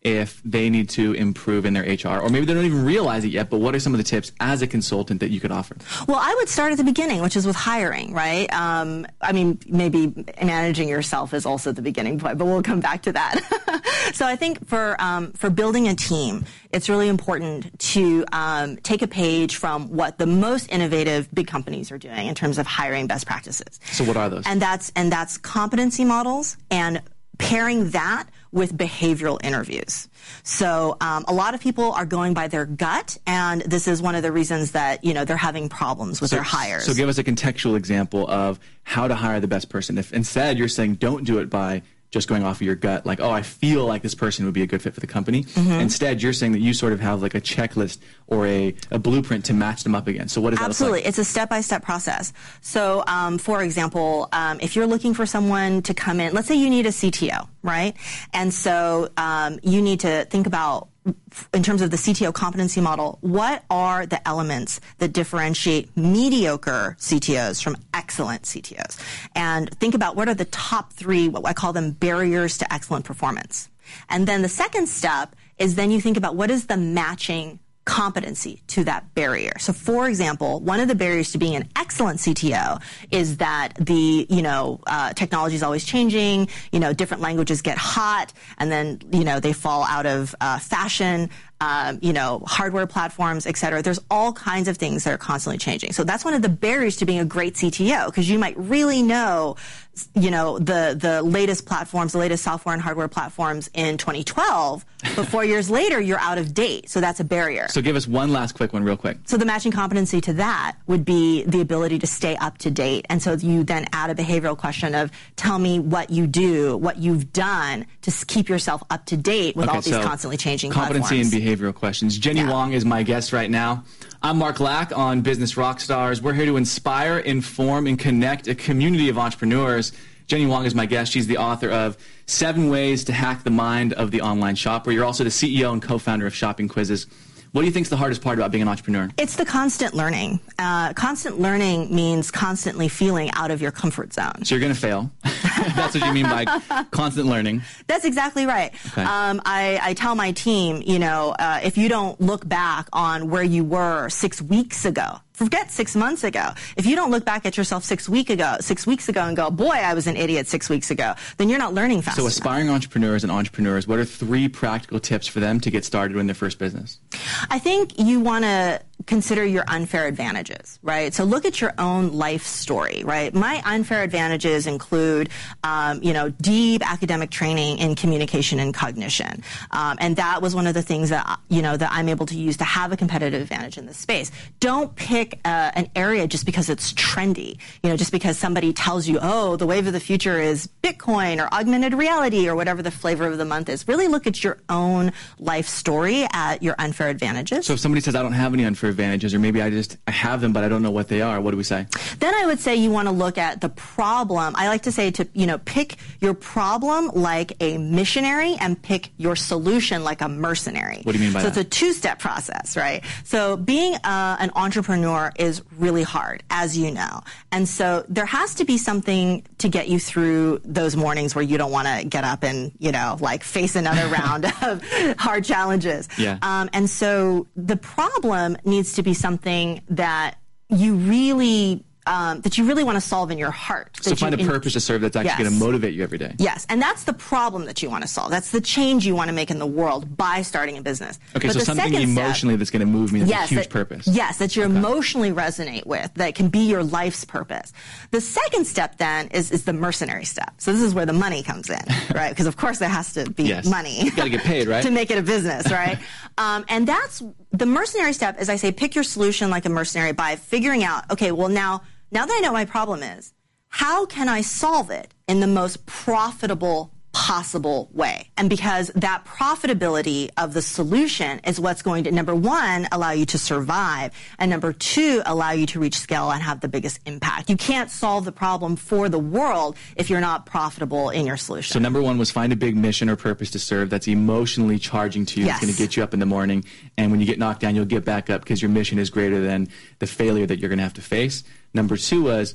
if they need to improve in their H R, or maybe they don't even realize it yet, but what are some of the tips as a consultant that you could offer? Well, I would start at the beginning, which is with hiring, right? Um, I mean, maybe managing yourself is also the beginning point, but we'll come back to that. So I think for um, for building a team, it's really important to um, take a page from what the most innovative big companies are doing in terms of hiring best practices. So what are those? And that's and that's competency models and pairing that with behavioral interviews. So um, a lot of people are going by their gut, and this is one of the reasons that, you know, they're having problems with so, their hires. So give us a contextual example of how to hire the best person. If instead you're saying don't do it by just going off of your gut, like, oh, I feel like this person would be a good fit for the company. Mm-hmm. Instead, you're saying that you sort of have like a checklist or a, a blueprint to match them up again. So what does that Absolutely. look like? It's a step-by-step process. So, um, for example, um, if you're looking for someone to come in, let's say you need a C T O, right? And so um, you need to think about, in terms of the C T O competency model, what are the elements that differentiate mediocre C T Os from excellent C T Os? And think about what are the top three, what I call them barriers to excellent performance. And then the second step is then you think about what is the matching competency to that barrier. So for example, one of the barriers to being an excellent C T O is that the, you know, uh, technology is always changing, you know, different languages get hot and then, you know, they fall out of uh, fashion. Um, you know, hardware platforms, et cetera. There's all kinds of things that are constantly changing. So that's one of the barriers to being a great C T O, because you might really know, you know, the, the latest platforms, the latest software and hardware platforms in twenty twelve, but four years later, you're out of date. So that's a barrier. So give us one last quick one real quick. So the matching competency to that would be the ability to stay up to date. And so you then add a behavioral question of, tell me what you do, what you've done to keep yourself up to date with okay, all these so constantly changing competency platforms. and behavioral questions. Jenny Yeah. Wong is my guest right now. I'm Mark Lack on Business Rockstars. We're here to inspire, inform, and connect a community of entrepreneurs. Jenny Wong is my guest. She's the author of Seven Ways to Hack the Mind of the Online Shopper. You're also the C E O and co-founder of Shopping Quizzes. What do you think is the hardest part about being an entrepreneur? It's the constant learning. Uh, constant learning means constantly feeling out of your comfort zone. So you're going to fail. That's what you mean by constant learning. That's exactly right. Okay. Um, I, I tell my team, you know, uh, if you don't look back on where you were six weeks ago, forget six months ago. If you don't look back at yourself six week ago, six weeks ago and go, boy, I was an idiot six weeks ago, then you're not learning fast So enough. aspiring entrepreneurs and entrepreneurs, what are three practical tips for them to get started in their first business? I think you want to consider your unfair advantages, right? So look at your own life story, right? My unfair advantages include, um, you know, deep academic training in communication and cognition. Um, and that was one of the things that, you know, that I'm able to use to have a competitive advantage in this space. Don't pick uh, an area just because it's trendy, you know, just because somebody tells you, oh, the wave of the future is Bitcoin or augmented reality or whatever the flavor of the month is. Really look at your own life story at your unfair advantages. So if somebody says, I don't have any unfair advantages, or maybe I just I have them, but I don't know what they are, what do we say? Then I would say you want to look at the problem. I like to say to, you know, pick your problem like a missionary and pick your solution like a mercenary. What do you mean by so that? So it's a two-step process, right? So being uh, an entrepreneur is really hard, as you know. And so there has to be something to get you through those mornings where you don't want to get up and, you know, like face another round of hard challenges. Yeah. Um, and so the problem needs to be something that you really um, that you really want to solve in your heart. So that find a you in- purpose to serve that's actually Yes. going to motivate you every day. Yes, and that's the problem that you want to solve. That's the change you want to make in the world by starting a business. Okay, But so the something second step- emotionally that's going to move me, that's yes, a huge that, purpose. Yes, that you emotionally resonate with, that can be your life's purpose. The second step then is, is the mercenary step. So this is where the money comes in, right? Because of course there has to be Yes. money. You got to get paid, right? to make it a business, right? um, and that's the mercenary step, as I say, pick your solution like a mercenary by figuring out, okay, well now, now that I know what my problem is, how can I solve it in the most profitable possible way? And because that profitability of the solution is what's going to, number one, allow you to survive, and number two, allow you to reach scale and have the biggest impact. You can't solve the problem for the world if you're not profitable in your solution. So number one was find a big mission or purpose to serve that's emotionally charging to you. Yes. It's going to get you up in the morning, and when you get knocked down, you'll get back up because your mission is greater than the failure that you're going to have to face. Number two was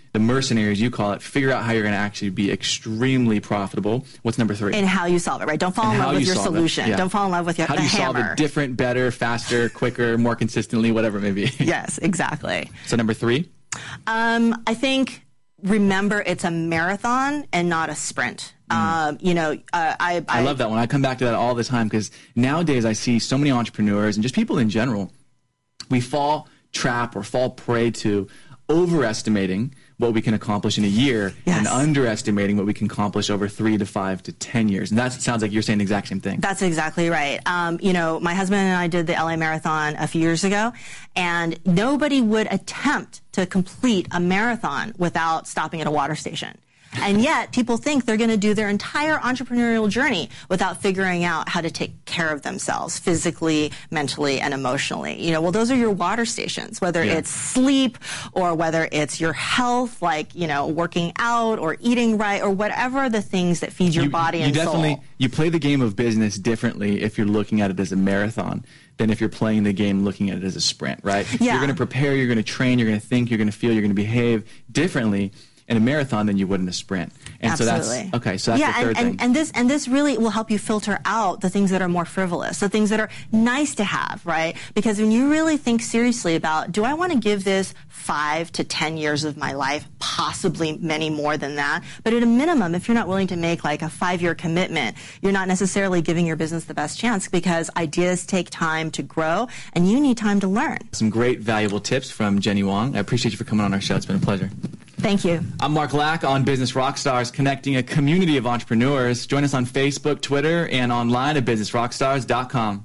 the mercenaries, you call it, figure out how you're going to actually be extremely profitable. What's number three? And how you solve it, right? Don't fall And in how love with you your solve it. solution. Yeah. Don't fall in love with your, how the do you hammer. solve it different, better, faster, quicker, more consistently, whatever it may be? Yes, exactly. So number three? Um, I think remember it's a marathon and not a sprint. Mm. Um, you know, uh, I, I I love that one. I come back to that all the time because nowadays I see so many entrepreneurs and just people in general, we fall trap or fall prey to overestimating what we can accomplish in a year Yes. and underestimating what we can accomplish over three to five to ten years. And that sounds like you're saying the exact same thing. That's exactly right. Um, you know, my husband and I did the L A Marathon a few years ago, and nobody would attempt to complete a marathon without stopping at a water station. And yet, people think they're going to do their entire entrepreneurial journey without figuring out how to take care of themselves physically, mentally, and emotionally. You know, well, those are your water stations, whether Yeah. it's sleep or whether it's your health, like, you know, working out or eating right or whatever the things that feed your you, body you and definitely, soul. You play the game of business differently if you're looking at it as a marathon than if you're playing the game looking at it as a sprint, right? Yeah. You're going to prepare, you're going to train, you're going to think, you're going to feel, you're going to behave differently in a marathon than you would in a sprint. And Absolutely. so that's, okay, so that's yeah, the third and, thing. and, and this and this really will help you filter out the things that are more frivolous, the things that are nice to have, right? Because when you really think seriously about, do I want to give this five to ten years of my life, possibly many more than that? But at a minimum, if you're not willing to make like a five-year commitment, you're not necessarily giving your business the best chance because ideas take time to grow and you need time to learn. Some great valuable tips from Jenny Wong. I appreciate you for coming on our show. It's been a pleasure. Thank you. I'm Mark Lack on Business Rockstars, connecting a community of entrepreneurs. Join us on Facebook, Twitter, and online at business rockstars dot com.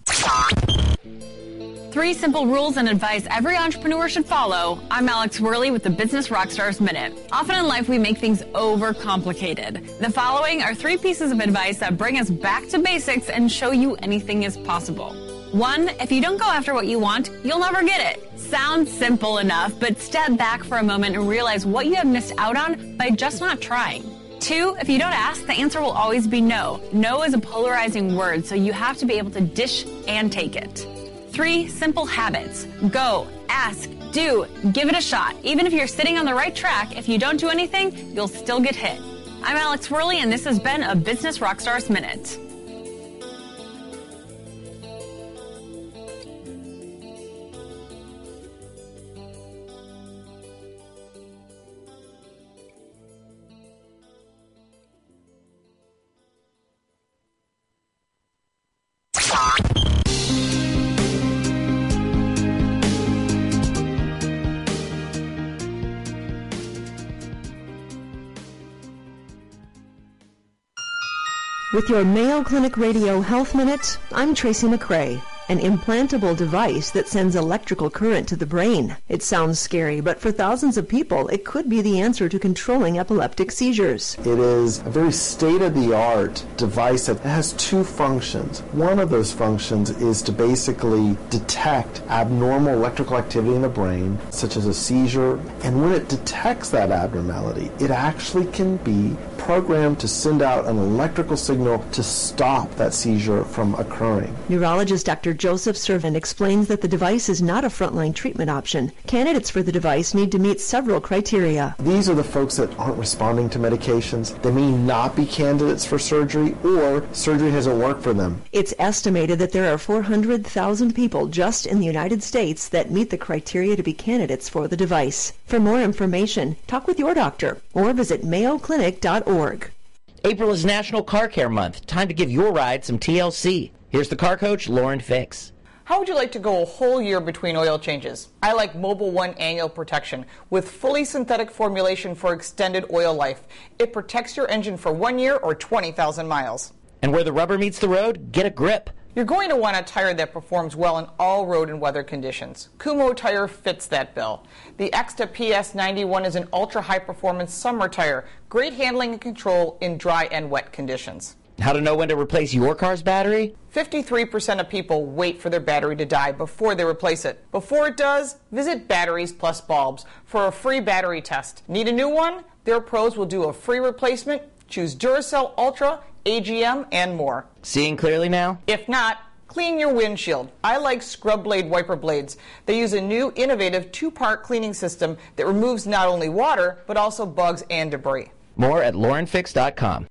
Three simple rules and advice every entrepreneur should follow. I'm Alex Worley with the Business Rockstars Minute. Often in life, we make things overcomplicated. The following are three pieces of advice that bring us back to basics and show you anything is possible. One, if you don't go after what you want, you'll never get it. Sounds simple enough, but step back for a moment and realize what you have missed out on by just not trying. Two, if you don't ask, the answer will always be no. No is a polarizing word, so you have to be able to dish and take it. Three, simple habits. Go, ask, do, give it a shot. Even if you're sitting on the right track, if you don't do anything, you'll still get hit. I'm Alex Worley, and this has been a Business Rockstars Minute. With your Mayo Clinic Radio Health Minute, I'm Tracy McRae. An implantable device that sends electrical current to the brain. It sounds scary, but for thousands of people, it could be the answer to controlling epileptic seizures. It is a very state-of-the-art device that has two functions. One of those functions is to basically detect abnormal electrical activity in the brain, such as a seizure, and when it detects that abnormality, it actually can be programmed to send out an electrical signal to stop that seizure from occurring. Neurologist Doctor Joseph Servan explains that the device is not a frontline treatment option. Candidates for the device need to meet several criteria. These are the folks that aren't responding to medications. They may not be candidates for surgery, or surgery hasn't worked for them. It's estimated that there are four hundred thousand people just in the United States that meet the criteria to be candidates for the device. For more information, talk with your doctor or visit mayo clinic dot org. April is National Car Care Month. Time to give your ride some T L C. Here's the car coach, Lauren Fix. How would you like to go a whole year between oil changes? I like Mobil One Annual Protection with fully synthetic formulation for extended oil life. It protects your engine for one year or twenty thousand miles. And where the rubber meets the road, get a grip. You're going to want a tire that performs well in all road and weather conditions. Kumho tire fits that bill. The Exta P S ninety-one is an ultra-high performance summer tire. Great handling and control in dry and wet conditions. How to know when to replace your car's battery? fifty-three percent of people wait for their battery to die before they replace it. Before it does, visit Batteries Plus Bulbs for a free battery test. Need a new one? Their pros will do a free replacement. Choose Duracell Ultra, A G M, and more. Seeing clearly now? If not, Clean your windshield. I like Scrub Blade wiper blades. They use a new innovative two-part cleaning system that removes not only water, but also bugs and debris. More at lauren fix dot com.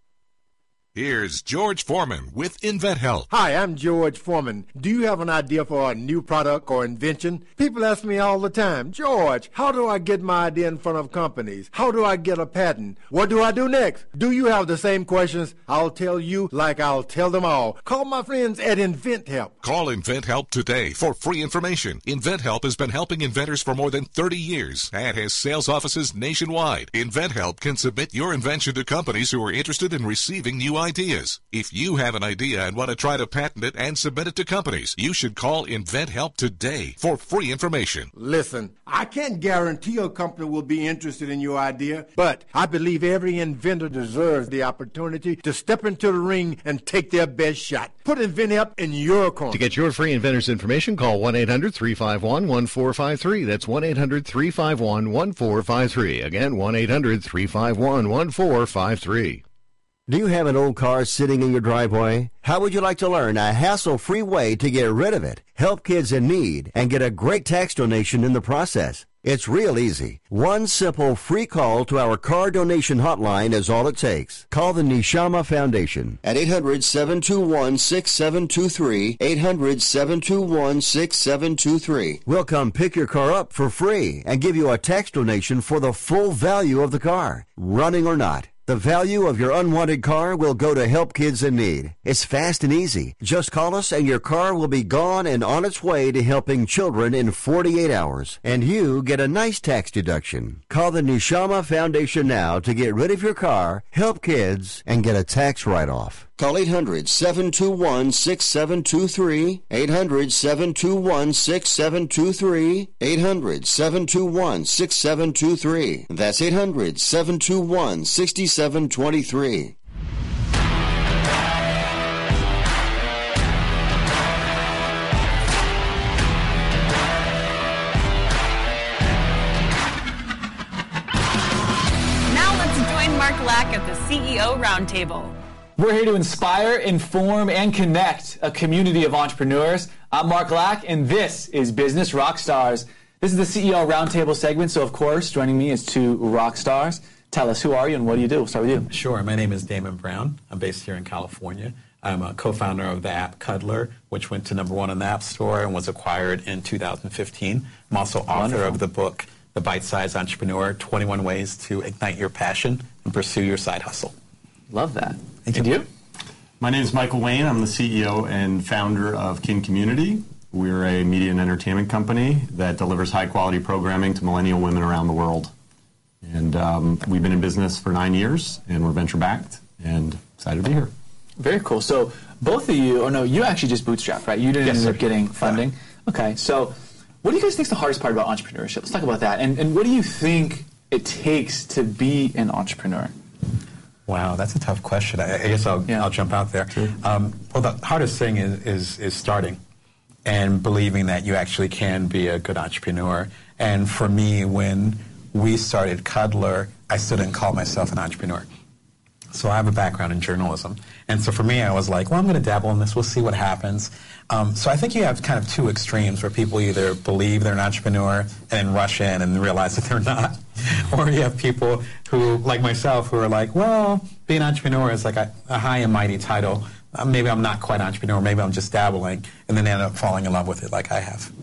Here's George Foreman with InventHelp. Hi, I'm George Foreman. Do you have an idea for a new product or invention? People ask me all the time, George, how do I get my idea in front of companies? How do I get a patent? What do I do next? Do you have the same questions? I'll tell you like I'll tell them all. Call my friends at InventHelp. Call InventHelp today for free information. InventHelp has been helping inventors for more than thirty years and has sales offices nationwide. InventHelp can submit your invention to companies who are interested in receiving new ideas. If you have an idea and want to try to patent it and submit it to companies, you should call InventHelp today for free information. Listen, I can't guarantee a company will be interested in your idea, but I believe every inventor deserves the opportunity to step into the ring and take their best shot. Put InventHelp in your corner. To get your free inventor's information, call one eight hundred three five one one four five three. That's one eight hundred three five one one four five three. Again, one eight hundred three five one one four five three. Do you have an old car sitting in your driveway? How would you like to learn a hassle-free way to get rid of it, help kids in need, and get a great tax donation in the process? It's real easy. One simple free call to our car donation hotline is all it takes. Call the Neshama Foundation at eight hundred seven two one six seven two three, eight hundred seven two one six seven two three. We'll come pick your car up for free and give you a tax donation for the full value of the car, running or not. The value of your unwanted car will go to help kids in need. It's fast and easy. Just call us and your car will be gone and on its way to helping children in forty-eight hours. And you get a nice tax deduction. Call the Neshama Foundation now to get rid of your car, help kids, and get a tax write-off. Call eight hundred seven two one six seven two three, eight hundred seven two one six seven two three, eight hundred seven two one six seven two three. That's eight hundred seven two one six seven two three. Now let's join Mark Lack at the C E O Roundtable. We're here to inspire, inform, and connect a community of entrepreneurs. I'm Mark Lack, and this is Business Rockstars. This is the C E O Roundtable segment, so of course, joining me is two rock stars. Tell us, who are you and what do you do? We'll start with you. Sure. My name is Damon Brown. I'm based here in California. I'm a co-founder of the app Cuddler, which went to number one on the App Store and was acquired in two thousand fifteen. I'm also author Wonderful. of the book, The Bite-Sized Entrepreneur, twenty-one Ways to Ignite Your Passion and Pursue Your Side Hustle. Love that. Thank and you. you? My name is Michael Wayne. I'm the C E O and founder of Kin Community. We're a media and entertainment company that delivers high-quality programming to millennial women around the world. And um, we've been in business for nine years, and we're venture-backed, and excited to be here. Very cool. So both of you, or no, you actually just bootstrapped, right? You didn't yes, end sir. up getting funding. Yeah. Okay, so what do you guys think is the hardest part about entrepreneurship? Let's talk about that. And, and what do you think it takes to be an entrepreneur? Wow, that's a tough question. I, I guess I'll, yeah. I'll jump out there. Sure. Um, well, the hardest thing is, is, is starting and believing that you actually can be a good entrepreneur. And for me, when we started Cuddler, I still didn't call myself an entrepreneur. So I have a background in journalism. And so for me, I was like, well, I'm going to dabble in this. We'll see what happens. Um, so I think you have kind of two extremes where people either believe they're an entrepreneur and then rush in and realize that they're not. Or you have people who, like myself, who are like, well, being an entrepreneur is like a, a high and mighty title. Uh, maybe I'm not quite an entrepreneur. Maybe I'm just dabbling. And then end up falling in love with it like I have.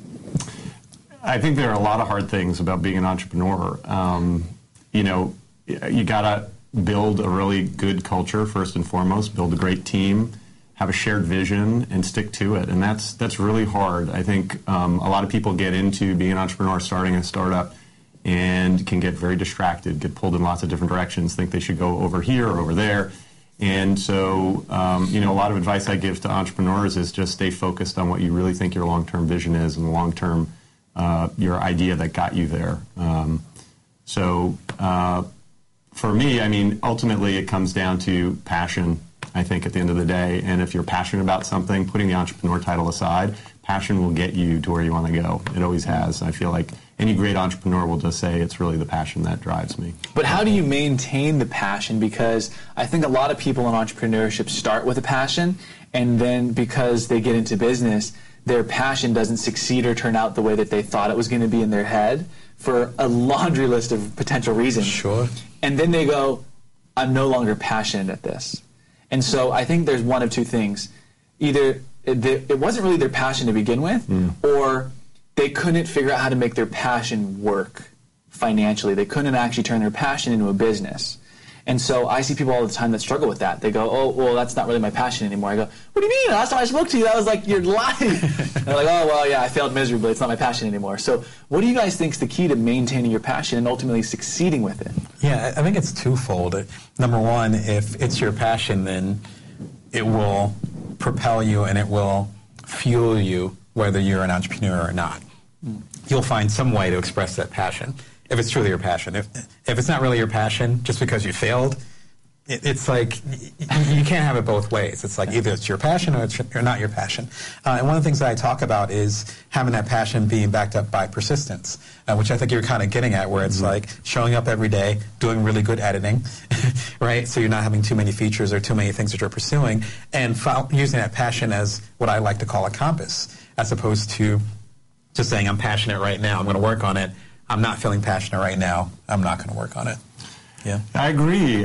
I think there are a lot of hard things about being an entrepreneur. Um, you know, you got to build a really good culture first and foremost, build a great team, have a shared vision, and stick to it. And that's that's really hard. I think um, a lot of people get into being an entrepreneur, starting a startup, and can get very distracted, get pulled in lots of different directions, think they should go over here or over there. And so, um, you know, a lot of advice I give to entrepreneurs is just stay focused on what you really think your long-term vision is and the long-term Uh, your idea that got you there. Um, so uh, for me, I mean, ultimately it comes down to passion, I think, at the end of the day. And if you're passionate about something, putting the entrepreneur title aside, passion will get you to where you want to go. It always has. I feel like any great entrepreneur will just say it's really the passion that drives me. But how do you maintain the passion? Because I think a lot of people in entrepreneurship start with a passion, and then because they get into business, their passion doesn't succeed or turn out the way that they thought it was going to be in their head for a laundry list of potential reasons. Sure. And then they go, I'm no longer passionate at this. And so I think there's one of two things. Either it, it wasn't really their passion to begin with, mm. or they couldn't figure out how to make their passion work financially. They couldn't actually turn their passion into a business. And so I see people all the time that struggle with that. They go, oh, well, that's not really my passion anymore. I go, what do you mean? Last time I spoke to you, that was like, you're lying. And they're like, oh, well, yeah, I failed miserably. It's not my passion anymore. So what do you guys think is the key to maintaining your passion and ultimately succeeding with it? Yeah, I think it's twofold. Number one, if it's your passion, then it will propel you and it will fuel you whether you're an entrepreneur or not. Mm. You'll find some way to express that passion. If it's truly your passion. If if it's not really your passion, just because you failed, it, it's like you can't have it both ways. It's like either it's your passion or it's or not your passion. Uh, and one of the things that I talk about is having that passion being backed up by persistence, uh, which I think you're kind of getting at, where it's mm-hmm. like showing up every day, doing really good editing, right? So you're not having too many features or too many things that you're pursuing, and fo- using that passion as what I like to call a compass, as opposed to just saying I'm passionate right now, I'm going to work on it. I'm not feeling passionate right now, I'm not going to work on it. Yeah, I agree.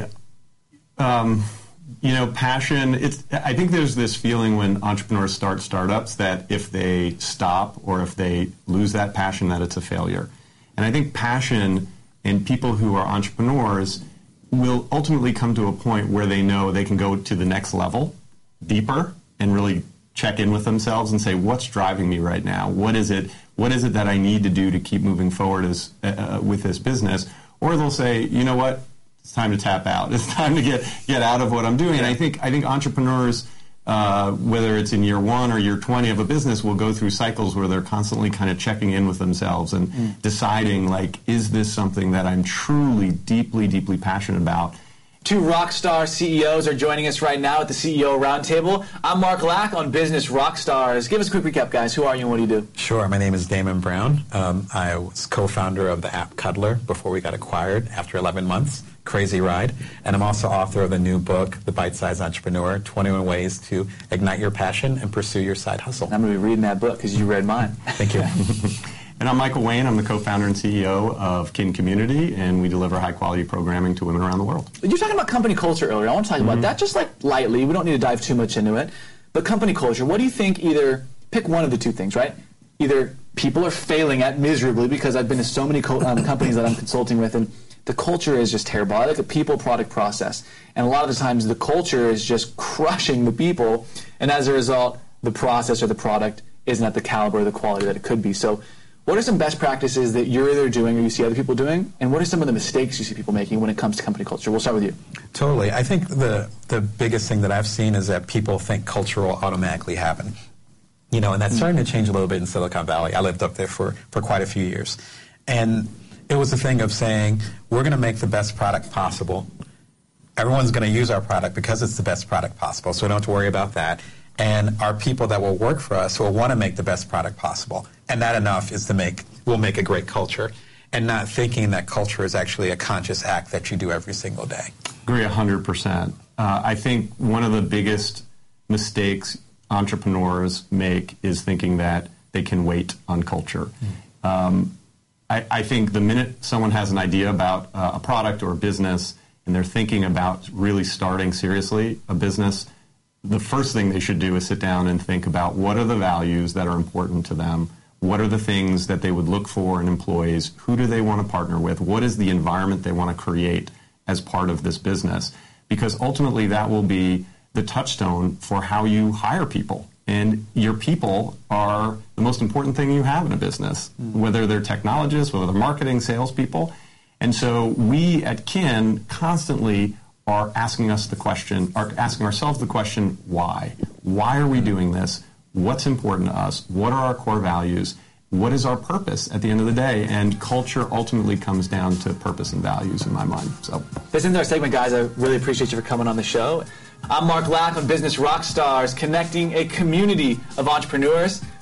Um, you know, passion, it's, I think there's this feeling when entrepreneurs start startups that if they stop or if they lose that passion, that it's a failure. And I think passion and people who are entrepreneurs will ultimately come to a point where they know they can go to the next level, deeper, and really check in with themselves and say, what's driving me right now? What is it? What is it that I need to do to keep moving forward as, uh, with this business? Or they'll say, you know what? It's time to tap out. It's time to get, get out of what I'm doing. And I think I think entrepreneurs, uh, whether it's in year one or year twenty of a business, will go through cycles where they're constantly kind of checking in with themselves and mm. deciding, like, is this something that I'm truly, deeply, deeply passionate about? Two Rockstar C E Os are joining us right now at the C E O Roundtable. I'm Mark Lack on Business Rockstars. Give us a quick recap, guys. Who are you and what do you do? Sure. My name is Damon Brown. Um, I was co-founder of the app Cuddler before we got acquired after eleven months. Crazy ride. And I'm also author of the new book, The Bite-Sized Entrepreneur, twenty-one Ways to Ignite Your Passion and Pursue Your Side Hustle. I'm going to be reading that book because you read mine. Thank you. And I'm Michael Wayne. I'm the co-founder and C E O of Kin Community, and we deliver high-quality programming to women around the world. You were talking about company culture earlier. I want to talk mm-hmm. about that just like lightly. We don't need to dive too much into it. But company culture, what do you think either, pick one of the two things, right? Either people are failing at miserably because I've been to so many co- um, companies that I'm consulting with, and the culture is just terrible. I like a people, product, process. And a lot of the times the culture is just crushing the people, and as a result, the process or the product isn't at the caliber or the quality that it could be. So what are some best practices that you're either doing or you see other people doing? And what are some of the mistakes you see people making when it comes to company culture? We'll start with you. Totally. I think the, the biggest thing that I've seen is that people think culture will automatically happen. You know, and that's starting to change a little bit in Silicon Valley. I lived up there for, for quite a few years. And it was a thing of saying, we're going to make the best product possible. Everyone's going to use our product because it's the best product possible, so we don't have to worry about that. And our people that will work for us will want to make the best product possible. And that enough is to make, will make a great culture. And not thinking that culture is actually a conscious act that you do every single day. Agree one hundred percent. Uh, I think one of the biggest mistakes entrepreneurs make is thinking that they can wait on culture. Mm. Um, I, I think the minute someone has an idea about uh, a product or a business and they're thinking about really starting seriously a business, the first thing they should do is sit down and think about what are the values that are important to them, what are the things that they would look for in employees, who do they want to partner with, what is the environment they want to create as part of this business, because ultimately that will be the touchstone for how you hire people. And your people are the most important thing you have in a business, mm-hmm. whether they're technologists, whether they're marketing, salespeople. And so we at Kin constantly are asking us the question, are asking ourselves the question, why? Why are we doing this? What's important to us? What are our core values? What is our purpose at the end of the day? And culture ultimately comes down to purpose and values in my mind. So this is our segment, guys. I really appreciate you for coming on the show. I'm Mark Lack on Business Rockstars, connecting a community of entrepreneurs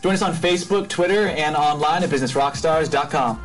Join us on Facebook, Twitter, and online at business rockstars dot com.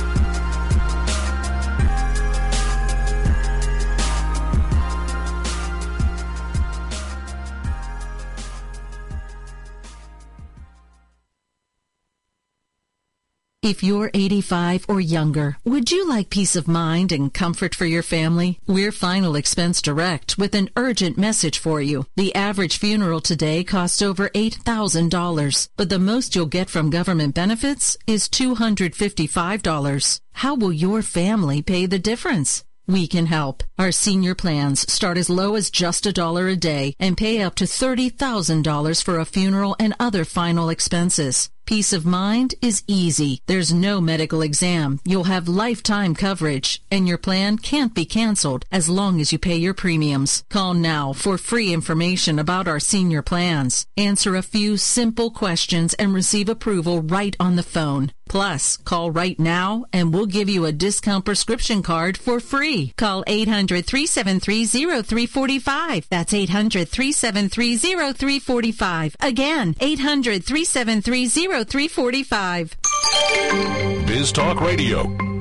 If you're eighty-five or younger, would you like peace of mind and comfort for your family? We're Final Expense Direct with an urgent message for you. The average funeral today costs over eight thousand dollars, but the most you'll get from government benefits is two hundred fifty-five dollars. How will your family pay the difference? We can help. Our senior plans start as low as just a dollar a day and pay up to thirty thousand dollars for a funeral and other final expenses. Peace of mind is easy. There's no medical exam. You'll have lifetime coverage, and your plan can't be canceled as long as you pay your premiums. Call now for free information about our senior plans. Answer a few simple questions and receive approval right on the phone. Plus, call right now and we'll give you a discount prescription card for free. Call eight hundred, three seven three, zero three four five. That's eight hundred, three seven three, zero three four five. Again, eight hundred, three seven three, zero three four five. Biz Talk Radio.